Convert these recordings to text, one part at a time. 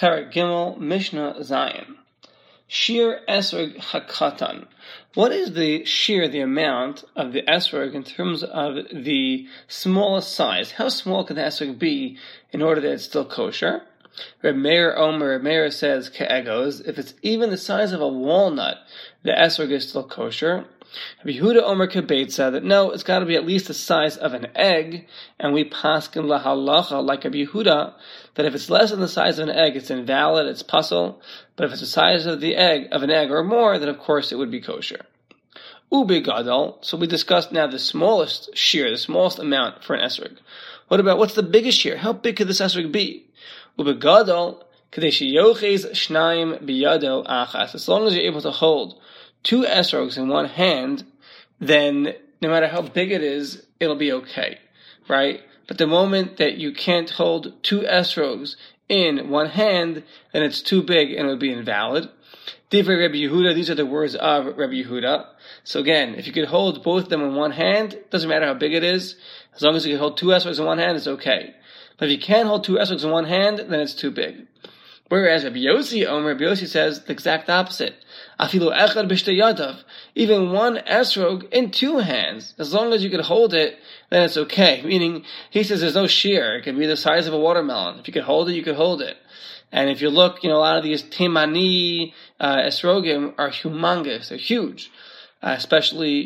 Parak Gimel, Mishnah Zion. Shir Esrog Hakatan. What is the shir, the amount of the esrog in terms of the smallest size? How small can the esrog be in order that it's still kosher? Reb Meir says ke'egos, if it's even the size of a walnut, the esrog is still kosher. Rabbi Yehuda Omer Kebeitza, that no, it's got to be at least the size of an egg, and we paskin lahalacha like Rabbi Yehuda, that if it's less than the size of an egg, it's invalid, it's puzzle, but if it's the size of an egg or more, then of course it would be kosher. Ube gadol, so we discussed now the smallest shear, the smallest amount for an esrog. What's the biggest shear? How big could this esrog be? Ube gadol, kadeshi yoches shnaim biyado achas, as long as you're able to hold two esrogs in one hand, then no matter how big it is, it'll be okay, right? But the moment that you can't hold two esrogs in one hand, then it's too big and it would be invalid. Divrei Rabbi Yehuda, these are the words of Rabbi Yehuda. So again, if you could hold both of them in one hand, doesn't matter how big it is, as long as you can hold two esrogs in one hand, it's okay. But if you can't hold two esrogs in one hand, then it's too big. Whereas Rabbi Yossi says the exact opposite. Afilu echad b'shtei yadav, even one esrog in two hands, as long as you can hold it, then it's okay. Meaning, he says there's no shear. It can be the size of a watermelon. If you could hold it, you could hold it. And if you look, a lot of these Timani esrogim are humongous. They're huge. Especially,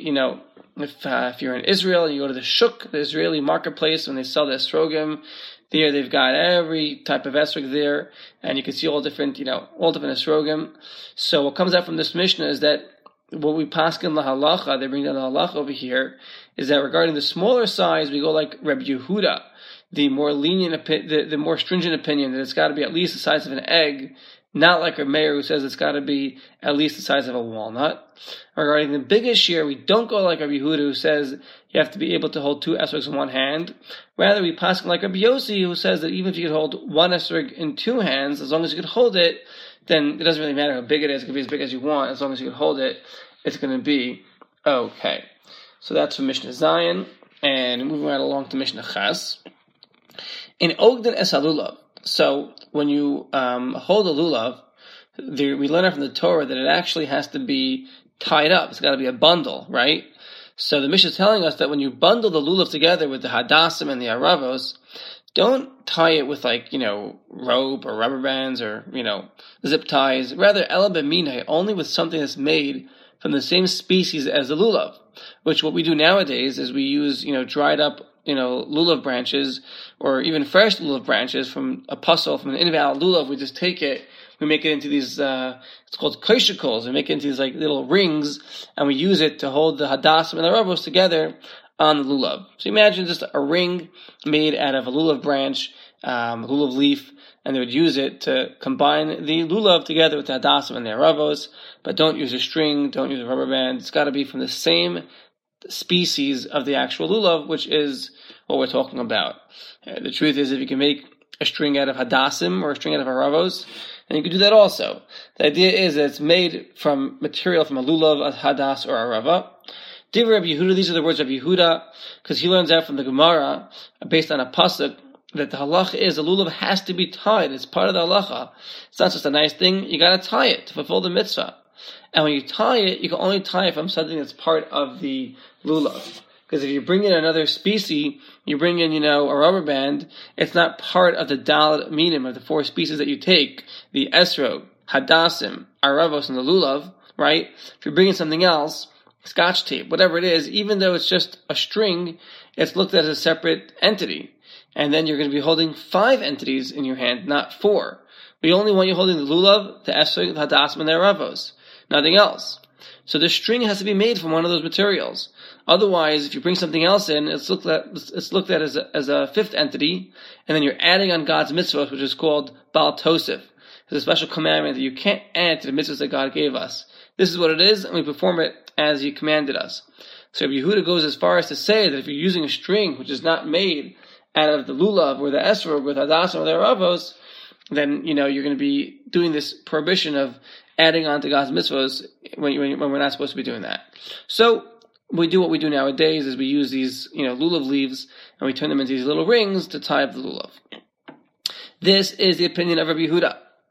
if you're in Israel and you go to the shuk, the Israeli marketplace, when they sell the esrogim, there they've got every type of esrog there, and you can see all different esrogim. So what comes out from this Mishnah is that what we paskin lahalacha, they bring down the halacha over here, is that regarding the smaller size, we go like Reb Yehuda, the more lenient, the more stringent opinion that it's got to be at least the size of an egg, not like Reb Meir who says it's got to be at least the size of a walnut. Regarding the biggest shear, we don't go like Reb Yehuda who says you have to be able to hold two esrogs in one hand. Rather, we pass like Reb Yossi who says that even if you could hold one esrog in two hands, as long as you could hold it, then it doesn't really matter how big it is. It could be as big as you want. As long as you can hold it, it's going to be okay. So that's from Mishnah Zion. And moving right along to Mishnah Ches. In Ogden es halulav. So when you hold a lulav, we learn from the Torah that it actually has to be tied up. It's got to be a bundle, right? So the Mishnah is telling us that when you bundle the lulav together with the hadassim and the aravos, don't tie it with rope or rubber bands or, zip ties. Rather, ela b'minai, only with something that's made from the same species as the lulav, which what we do nowadays is we use, dried up, lulav branches or even fresh lulav branches from a puzzle, from an invalid lulav. We just take it, we make it into these, it's called koshikos. We make it into these little rings, and we use it to hold the hadassim and the aravos together on the lulav. So imagine just a ring made out of a lulav branch, lulav leaf, and they would use it to combine the lulav together with the hadassim and the aravos, but don't use a string, don't use a rubber band. It's got to be from the same species of the actual lulav, which is what we're talking about. The truth is, if you can make a string out of hadassim or a string out of aravos, and you can do that also. The idea is that it's made from material from a lulav, a hadas, or a arava. Divrei Rabbi Yehuda, these are the words of Yehuda, because he learns out from the Gemara, based on a pasuk, that the halacha is the lulav has to be tied. It's part of the halacha. It's not just a nice thing. You got to tie it to fulfill the mitzvah. And when you tie it, you can only tie it from something that's part of the lulav. Because if you bring in another species, you bring in, a rubber band, it's not part of the daled minim of the four species that you take, the esrog, hadassim, aravos, and the lulav, right? If you bring in something else, scotch tape, whatever it is, even though it's just a string, it's looked at as a separate entity. And then you're going to be holding 5 entities in your hand, not 4. We only want you holding the lulav, the esrog, the hadassim, and the aravos. Nothing else. So the string has to be made from one of those materials. Otherwise, if you bring something else in, it's looked at as a 5th entity, and then you're adding on God's mitzvot, which is called Baal Tosef. It's a special commandment that you can't add to the mitzvahs that God gave us. This is what it is, and we perform it as He commanded us. So Yehuda goes as far as to say that if you're using a string which is not made out of the lulav or the esrog with hadassim or the aravos, then you're going to be doing this prohibition of adding on to God's mitzvahs when we're not supposed to be doing that. So we do what we do nowadays is we use these lulav leaves and we turn them into these little rings to tie up the lulav. This is the opinion of Rabbi Yehuda.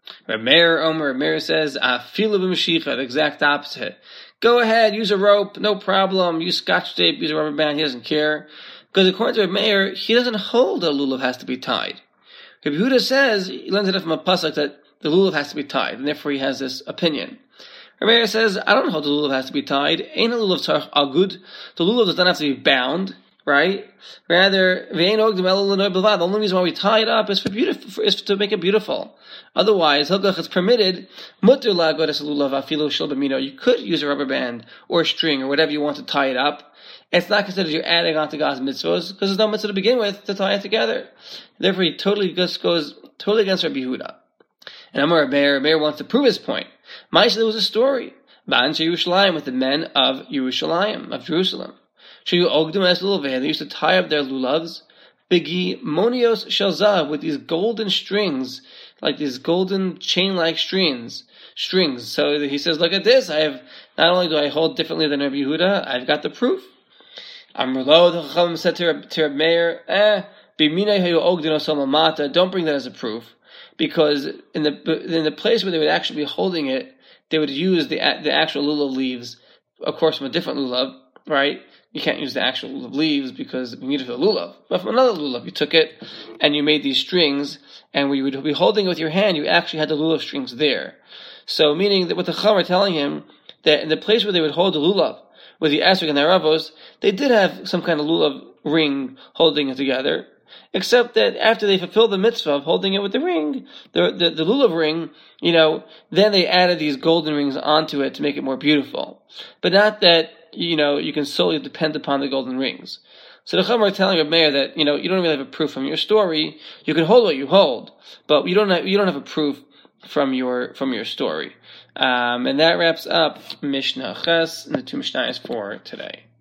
Reb Meir says, Afilu b'mashicha, the exact opposite. Go ahead, use a rope, no problem. Use scotch tape, use a rubber band, he doesn't care. Because according to Reb Meir, he doesn't hold that a lulav has to be tied. Reb Yehuda says, he learns it from a pasuk that the lulav has to be tied, and therefore he has this opinion. Reb Meir says, I don't hold the lulav has to be tied. Ain't a lulav tzarich agud. The lulav does not have to be bound, right? Rather, the only reason why we tie it up is to make it beautiful. Otherwise, it's permitted. You could use a rubber band or a string or whatever you want to tie it up. It's not considered you're adding on to God's mitzvahs because there's no mitzvah to begin with to tie it together. Therefore, he totally goes totally against Rabbi Yehuda. And Amar Meir wants to prove his point. There was a story with the men of Yerushalayim, of Jerusalem. They used to tie up their lulavs, bigi monios shalzav, with these golden strings, like these golden chain-like strings. So he says, look at this. Not only do I hold differently than Rabbi Yehuda, I've got the proof. Amrlo, the Chachamim said to Reb Meir, don't bring that as a proof, because in the place where they would actually be holding it, they would use the actual lulav leaves, of course, from a different lulav, right? You can't use the actual lulav leaves because we need it for the lulav. But from another lulav, you took it and you made these strings, and when you would be holding it with your hand, you actually had the lulav strings there. So, meaning that what the Chachamim are telling him, that in the place where they would hold the lulav, with the esrog and the aravos, they did have some kind of lulav ring holding it together, except that after they fulfilled the mitzvah of holding it with the ring, the lulav ring, then they added these golden rings onto it to make it more beautiful. But not that, you can solely depend upon the golden rings. So the Chachamim are telling Reb Meir that, you don't really have a proof from your story. You can hold what you hold, but you don't have a proof from your story. And that wraps up Mishnah Ches and the two Mishnahs for today.